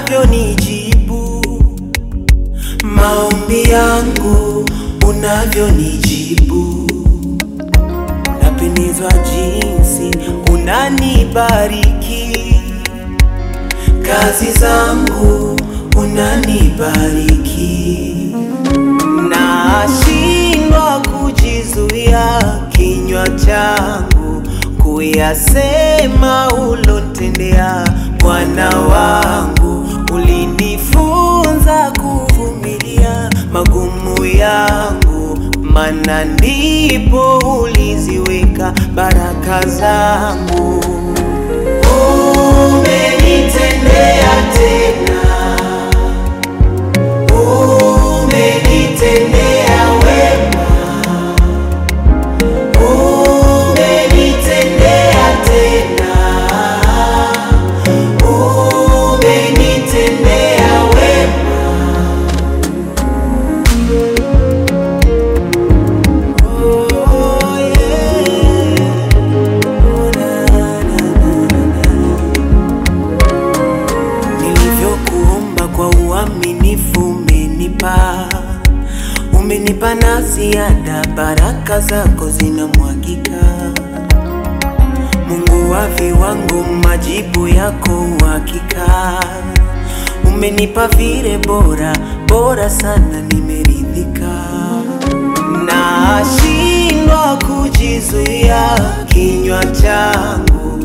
unavyonijibu maombi yangu, unavyonijibu. Napendezwa jinsi unanibariki kazi zangu, unanibariki. Nashindwa kujizuia kinywa changu kuyasema ulotendea Bwana wangu. Ulinifunza kuvumilia magumu yangu, maana ndipo uliziweka baraka zangu. Umenitendea tena, umenitendea wema, umenitendea tena, umenitendea wema. Oh yeah. Oh, na, na, na, na. Nilivyokuomba kwa uaminifu umenipa na ziada, baraka zako zinamwagika. Mungu wa viwango, majibu yako uhakika. Umenipa vile bora sana, nimeridhika. Nashindwa kujizuia kinywa changu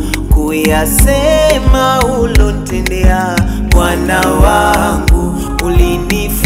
kuyasema ulotendea Bwana wangu. Ulinifunza